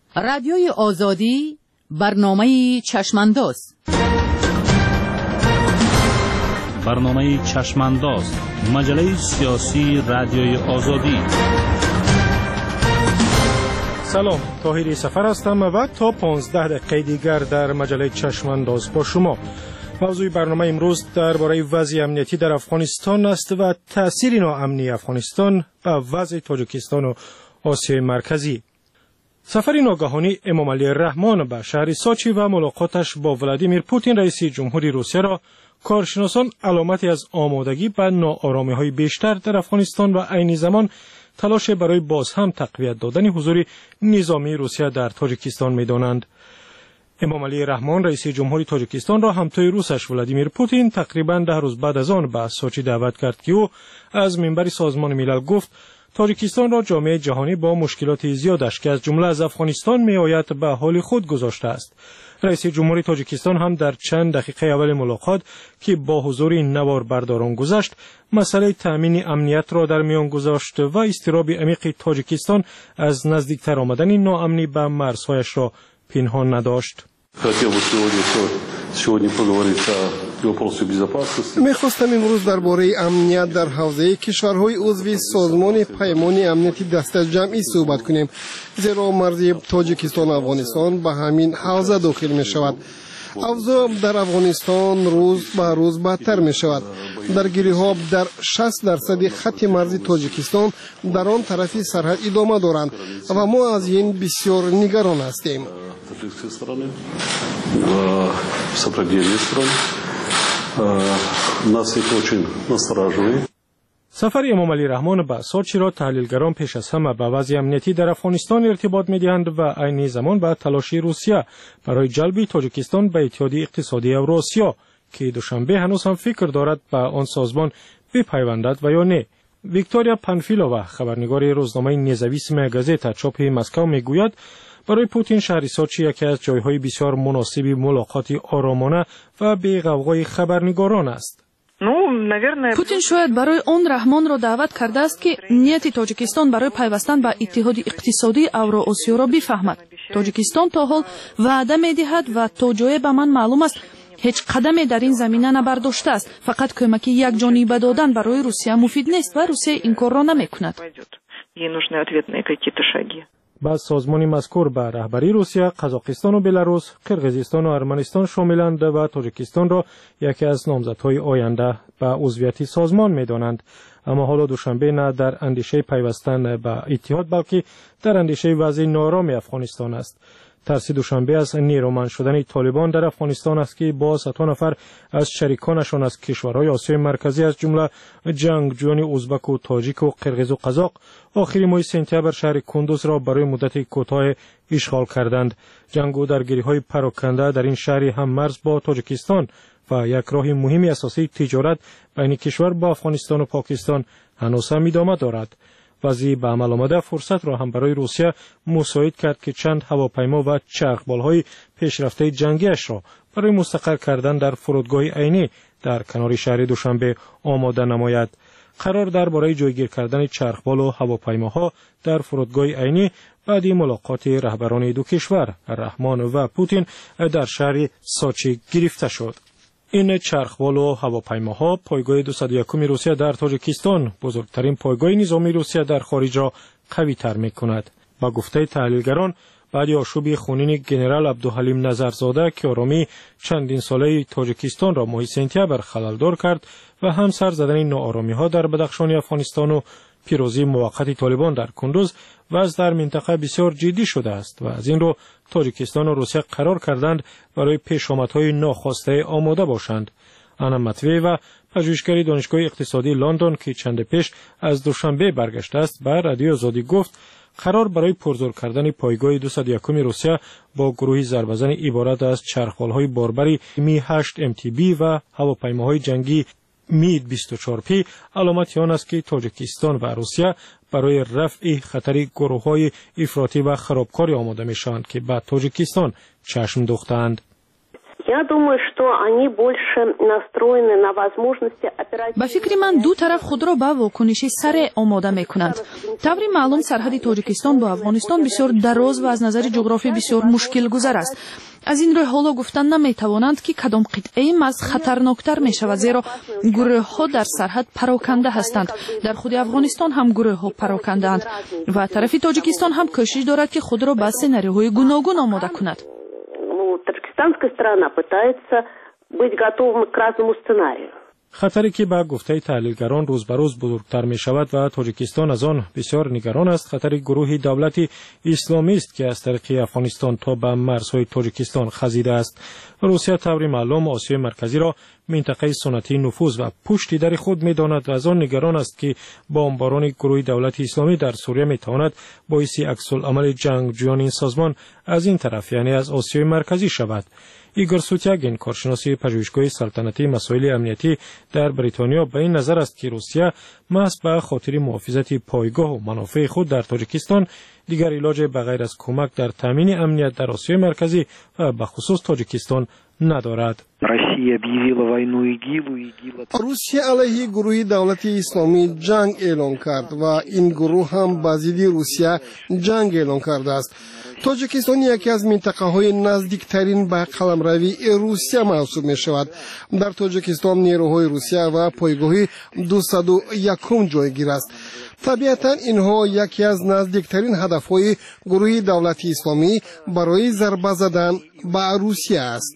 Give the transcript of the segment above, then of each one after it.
رادیوی آزادی برنامه چشمانداز. برنامه چشمانداز، مجله سیاسی رادیوی آزادی. سلام، طاهری سفر هستم و تا 15 دقیقه دیگر در مجله چشمانداز با شما. موضوع برنامه امروز درباره وضع امنیتی در افغانستان است و تأثیر ناامنی افغانستان به وضع تاجیکستان و آسیای مرکزی. سفر ناگهانی امام علی رحمان به شهر سوچی و ملاقاتش با ولادیمیر پوتین رئیس جمهوری روسیه را کارشناسان علامتی از آمادگی به ناآرامی‌های بیشتر در افغانستان و عین زمان تلاش برای باز هم تقویت دادن حضور نظامی روسیه در تاجیکستان می‌دانند. امام علی رحمان رئیس جمهوری تاجیکستان را همتای روسش ولادیمیر پوتین تقریباً 10 روز بعد از آن به سوچی دعوت کرد که او از منبر سازمان ملل گفت تاجیکستان را جامعه جهانی با مشکلات زیادش که از جمله از افغانستان می‌آید به حال خود گذاشته است. رئیس جمهوری تاجیکستان هم در چند دقیقه اول ملاقات که با حضور این نوار برداران گذشت، مسئله تأمین امنیت را در میان گذاشت و اضطراب عمیق تاجیکستان از نزدیکتر آمدن ناامنی به مرزهایش را پنهان نداشت. می‌خواستم امروز درباره امنیت در حوزه کشورهای عضو سازمان پیمان امنیتی دست جمعی صحبت کنیم، زیرا مرز تاجیکستان و افغانستان به همین حوزه داخل می‌شود. اوضاع در افغانستان روز به روز بدتر می‌شود. درگیری‌ها در 60% خط مرزی تاجیکستان در آن طرف سرحد ادامه دارند و ما از این بسیار نگران هستیم. سفر امام علی رحمان به سوچی را تحلیلگران پیش از همه به وضع امنیتی در افغانستان ارتباط می‌دهند و عین زمان به تلاش روسیه برای جلب تاجیکستان به اتحادیه اقتصادی اوراسیا که دوشنبه هنوز هم فکر دارد به آن سازمان بپیوندد و یا نه. ویکتوریا پانفیلووا خبرنگار روزنامه نزاویسمه گازتا چاپ مسکو میگوید برای پوتین شهر سوچی یکی از جایهای بسیار مناسب ملاقات آرامانه و بی غوغای خبرنگاران است. پوتین شاید برای آن رحمان را دعوت کرده است که نیت تاجیکستان برای پیوستن به اتحاد اقتصادی اوراسیا را بفهمد. تاجیکستان تا حال وعده می‌دهد و تا جایی به من معلوم است هیچ قدمی در این زمینه نبرداشته است. فقط کمک یک جانبه دادن برای روسیه مفید نیست و روسیه این کار را نمی‌کند. بعد سازمان مذکور به رهبری روسیه، قزاقستان و بلاروس، قرقیزستان و ارمنستان شاملند و تاجیکستان را یکی از نامزدهای آینده به عضویت سازمان می‌دانند. اما حالا دوشنبه نه در اندیشه پیوستن به اتحاد بلکه در اندیشه وضع ناآرام افغانستان است. ترس دوشنبه از نیرومند شدن طالبان در افغانستان است که با 100 نفر از شریکانشان از کشورهای آسیای مرکزی از جمله جنگجویان ازبک و تاجیک و قرقیز و قزاق آخر ماه سپتامبر شهر کندوز را برای مدت کوتاه اشغال کردند. جنگ و درگیری‌های پراکنده در این شهر هم مرز با تاجیکستان و یک راه مهمی اساسی تجارت بین کشور با افغانستان و پاکستان هنوز هم ادامه دارد. وضعی به عمل آمده فرصت را هم برای روسیه مساعد کرد که چند هواپیما و چرخبال‌های پیشرفته جنگیش را برای مستقر کردن در فرودگاه عینی در کنار شهر دوشنبه آماده نماید. قرار درباره جایگیر کردن چرخبال و هواپیماها در فرودگاه عینی بعد ملاقات رهبران دو کشور رحمان و پوتین در شهر سوچی گرفته شد. این چرخبال و هواپیماها پایگاه 201 روسیه در تاجیکستان، بزرگترین پایگاه نظامی روسیه در خارج را قوی تر می کند. با گفته تحلیلگران بعد آشوب خونین گنرال عبدالحلیم نظرزاده که آرامی چندین ساله تاجیکستان را ماه سپتامبر خللدار کرد و هم سر زدن ناآرامی ها در بدخشان افغانستان و پیروزی موقت طالبان در کندوز وضع در منطقه بسیار جدی شده است و از این رو تاجیکستان و روسیه قرار کردند برای پیشامدهای ناخواسته آماده باشند. آنا متوی و پژوهشگر دانشگاه اقتصادی لندن که چند پیش از دوشنبه برگشته است به رادیو آزادی گفت قرار برای پرزور کردن پایگاه 201 روسیه با گروهی ضربه‌زن عبارت از چرخبال‌های باربری می 8 MTB و هواپیماهای جنگی مید 24P علامت آن است که تاجیکستان و روسیه برای رفع خطر گروه‌های افراطی و خرابکاری آماده می‌شوند که به تاجیکستان چشم دوختند. ба фикри ман ду тараф худро ба вокуниши сареъ омода мекунанд. таври маълум сарҳади тоҷикистон бо афғонистон бисёр дароз ва аз назари ҷуғрофӣ бисёр мушкилгузар аст. аз ин рӯ ҳоло гуфтан наметавонанд ки кадом қитъаи маз хатарноктар мешавад, зеро гурӯҳҳо дар сарҳад пароканда ҳастанд. дар худи афғонистон ҳам гурӯҳҳо парокандаанд ва тарафи тоҷикистон ҳам кӯшиш дорад ки худро ба сенариоҳои гуногун омода кунад. Таджикистанская сторона пытается быть готовым к разному сценарию. خطری که با گفته تحلیلگران روز به روز بزرگتر می شود و تاجیکستان از آن بسیار نگران است، خطر گروهی دولت اسلامی است که از طریق افغانستان تا به مرزهای تاجیکستان خزیده است. روسیه طوری معلوم آسیای مرکزی را منطقه سنتی نفوذ و پشتی در خود می داند و از آن نگران است که بمباران گروه دولت اسلامی در سوریه می تواند باعث عکس‌العمل جنگجویان این سازمان از این طرف یعنی از آسیای مرکزی شود. ایگور سوتیاگین، کارشناس پژوهشگاه سلطنتی مسائل امنیتی در بریتانیا، به این نظر است که روسیه محض به خاطر محافظت پایگاه و منافع خود در تاجیکستان دیگر علاج بغیر از کمک در تامین امنیت در آسیای مرکزی و به خصوص تاجیکستان ندارد. روسیه علیه گروه دولت اسلامی جنگ اعلام کرد و این گروه هم با ضد روسیه جنگ اعلام کرده است. تاجیکستان یکی از منطقه‌های نزدیکترین به قلمروی روسیه محسوب می‌شود. در تاجیکستان نیروهای روسیه و پایگاه 201 جایگیر است. طبیعتاً اینها یکی از نزدیکترین هدف‌های گروه دولت اسلامی برای ضربه زدن به روسیه است.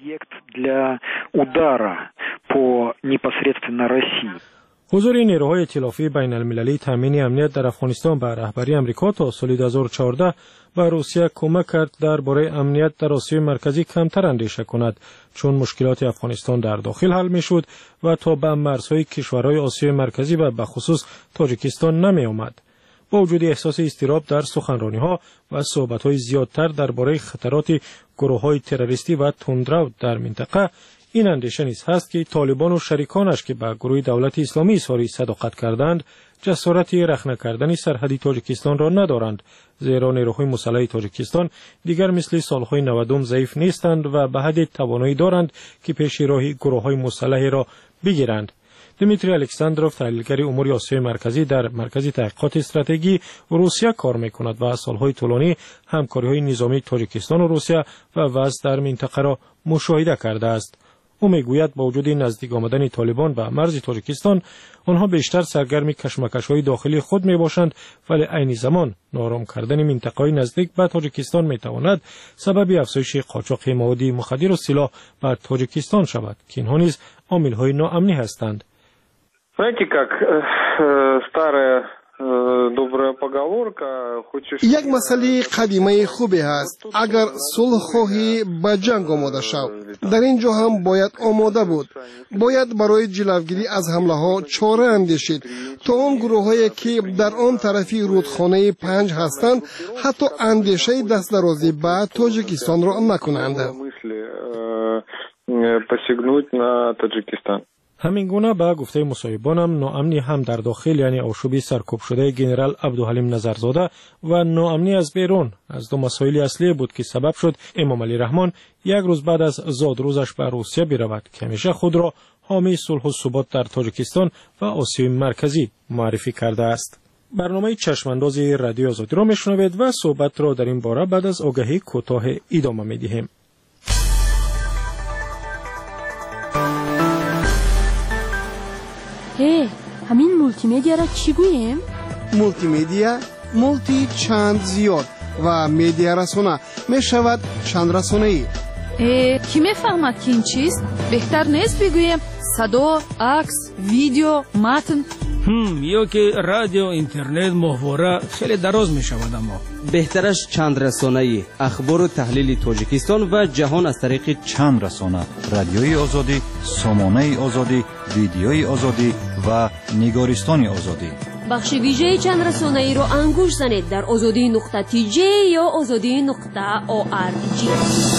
حضور نیروهای ائتلافی بین المللی تامین امنیت در افغانستان به رهبری امریکا تا سال 2014 به روسیه کمک کرد درباره امنیت در آسیای مرکزی کمتر اندیشه کند، چون مشکلات افغانستان در داخل حل میشد و تا به مرزهای کشورهای آسیای مرکزی و به خصوص تاجیکستان نمی آمد. با وجود احساس اضطراب در سخنرانی‌ها و صحبت‌های زیادتر درباره خطرات گروه‌های تروریستی و تندرو در منطقه، این اندیشه نیز هست که طالبان و شریکانش که به گروه دولت اسلامی اظهار صداقت کردند، جسارت رخنه کردن سرحدی تاجیکستان را ندارند، زیرا نیروهای مسلح تاجیکستان دیگر مثل سالهای 90 ضعیف نیستند و به حد توانایی دارند که پیش راه گروه‌های مسلح را بگیرند. دمیتری الکساندروف، تحلیلگر امور آسیای مرکزی در مرکز تحقیقات استراتژی روسیه کار می‌کند و سالهای طولانی همکاری‌های نظامی تاجیکستان و روسیه و وضع در منطقه را مشاهده کرده است. او میگوید با وجود نزدیک آمدن طالبان به مرز تاجیکستان، آنها بیشتر سرگرم کشمکش‌های داخلی خود میباشند، ولی عین زمان نارام کردن منطقه‌های نزدیک به تاجیکستان میتواند سبب افزایش قاچاق مواد مخدر و سلاح به تاجیکستان شود که اینها نیز عامل‌های ناامنی هستند. یک مسئله قدیمی خوبی هست. اگر صلح خواهی به جنگ آماده شو. در اینجا هم باید آماده بود. باید برای جلوگیری از حمله ها چاره اندیشید تا آن گروهایی که در آن طرفی رودخانه 5 هستند حتی اندیشه دست درازی به تاجیکستان را نکنند. همین گونه به گفته مصاحبانم ناامنی هم در داخل یعنی آشوبی سرکوب شده جنرال عبدالحلیم نظرزاده و ناامنی از بیرون از دو مسائل اصلی بود که سبب شد امام علی رحمان یک روز بعد از زادروزش به روسیه برود که همیشه خود را حامی صلح و ثبات در تاجیکستان و آسیای مرکزی معرفی کرده است. برنامه چشمانداز رادیو آزادی را میشنوید و صحبت را در این باره بعد از آگهی کوتاه ادامه میدهیم. همین مولتی مدیا را چی گوییم؟ مولتی مدیا، مولتی چند زیاد و مدیا رسانه می شود چند رسانه ای. کی میفهمد که این چیست؟ بهتر نیست بگوییم صدا، عکس، ویدیو، متن؟ یا که رادیو، اینترنت، محوره خیلی دراز می شود. اما بهترش چند رسانه‌ای، اخبار و تحلیل تاجیکستان و جهان از طریق چند رسانه، رادیوی آزادی، سامانه آزادی، ویدیوی آزادی و نگارستان آزادی. بخش ویژه چند رسانه‌ای رو انگوش زنید در azadi.tj یا azadi.org.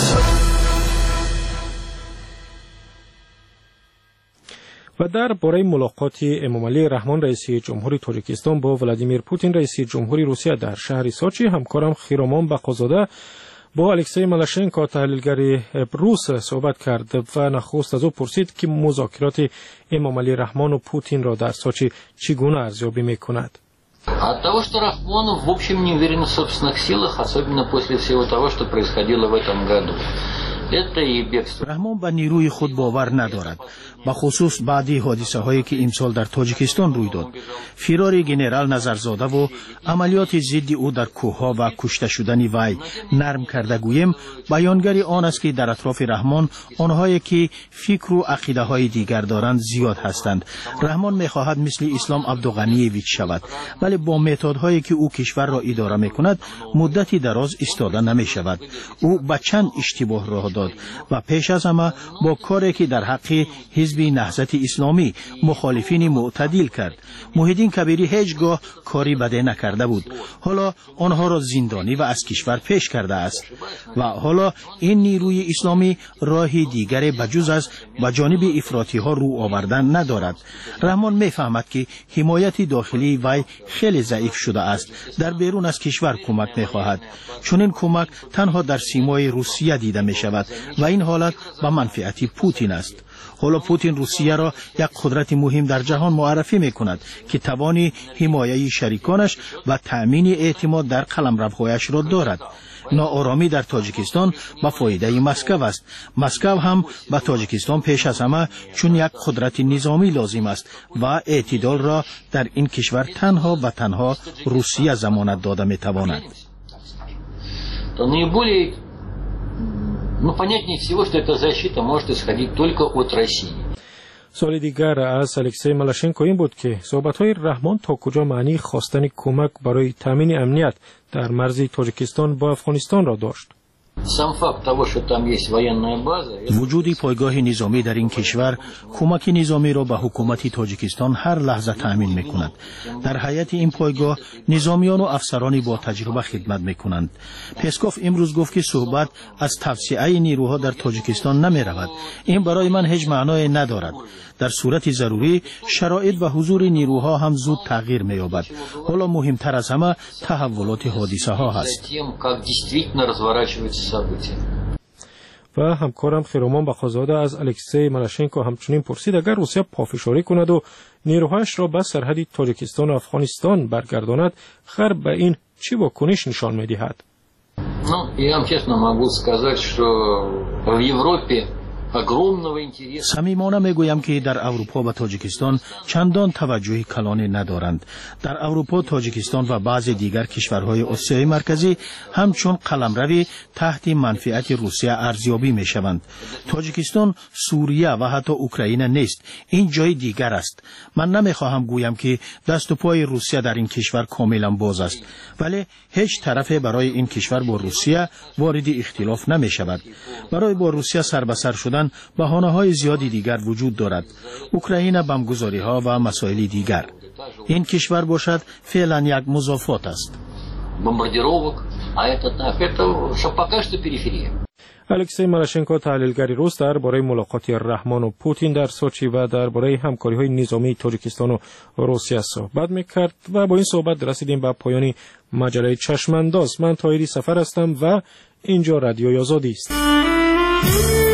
و در باره ملاقات امام علی رحمان رئیس جمهوری تاجیکستان با ولادیمیر پوتین رئیس جمهوری روسیه در شهر سوچی، همکارم خیرامان بقازاده با الکسی ملاشنکو تحلیلگر روس صحبت کرد و نخست از او پرسید که مذاکرات امام علی رحمان و پوتین را در سوچی چگونه ارزیابی می‌کند. От того, что Рахмон в общем не уверен в собственных силах, особенно после всего того, что происходило в этом году. رحمان به نیروی خود باور ندارد، به خصوص بعدی حادثه هایی که امسال در تاجیکستان روی داد. فرار گنرال نظرزاده و عملیات ضد او در کوهها و کشته شدن وی نرم کرده گویم بیانگر آن است که در اطراف رحمان آنهایی که فکر و عقیده های دیگر دارند زیاد هستند. رحمان میخواهد مثل اسلام عبدالغنیویچ شود، ولی با متدهایی که او کشور را اداره میکند مدتی دراز ایستاده نمی شود. او به چند اشتباه راه داد و پیش از همه با کاری که در حق حزب نهضت اسلامی مخالفین معتدل کرد. محیدین کبیری هیچگاه کاری بده نکرده بود، حالا آنها را زندانی و از کشور پیش کرده است و حالا این نیروی اسلامی راهی دیگر بجز از به جانب افراطی ها رو آوردن ندارد. رحمان میفهمد که حمایت داخلی وی خیلی ضعیف شده است، در بیرون از کشور کمک میخواهد، چون این کمک تنها در سیمای روسیه دیده می شود و این حالت به منفعت پوتین است. حالا پوتین روسیه را یک قدرت مهم در جهان معرفی می کند که توان حمایت شریکانش و تأمین اعتماد در قلمروهایش را دارد. ناآرامی در تاجیکستان به فایده مسکو است. مسکو هم به تاجیکستان پیش از همه چون یک قدرت نظامی لازم است و اعتدال را در این کشور تنها و تنها روسیه ضمانت داده می تواند. Понятнее всего, что эта защита может исходить только от России. سوال دیگر از الکسی ملاشنکو این بود که صحبت‌های رحمان تا کجا معنی خواستن کمک برای تامین امنیت در مرز تاجیکستان با افغانستان را داشت. وجود پایگاه نظامی در این کشور کمک نظامی را به حکومت تاجیکستان هر لحظه تأمین می‌کند. در حیات این پایگاه نظامیان و افسرانی با تجربه خدمت می‌کنند. پسکوف امروز گفت که صحبت از توسعه نیروها در تاجیکستان نمی‌رود. این برای من هیچ معنای ندارد. در صورت ضروری شرایط و حضور نیروها هم زود تغییر می‌یابد. حالا مهمتر از همه تحولات حادثه ها هست. و همکارم خیرومان بخازاده از الکسی ملاشنکو همچنین پرسید اگر روسیه پافشاری کند و نیروهایش را به سرحد تاجیکستان و افغانستان برگرداند غرب به این چی واکنش نشان می‌دهد؟ Я вам честно могу сказать, что в Европе صمیمانه میگویم که در اروپا و تاجیکستان چندان توجه کلانی ندارند. در اروپا، تاجیکستان و بعضی دیگر کشورهای آسیای مرکزی همچون قلمروی تحت منفعت روسیه ارزیابی می شوند. تاجیکستان سوریه و حتی اوکراین نیست، این جای دیگر است. من نمیخواهم گویم که دست و پای روسیه در این کشور کاملا باز است، ولی هیچ طرفی برای این کشور با روسیه وارد اختلاف نمی شود. برای با روسیه سر به سر شدن بهانه‌های زیادی دیگر وجود دارد. اوکراین، بمبگذاری‌ها و مسائل دیگر. این کشور باشد فعلا یک مضافات است. الکسی ملاشنکو تحلیلگر روس درباره ملاقات رحمان و پوتین در سوچی و درباره همکاری‌های نظامی تاجیکستان و روسیه صحبت می‌کرد و با این صحبت رسیدیم به پایان مجله چشمانداز. من طاهری سفر هستم و اینجا رادیوی آزادی است.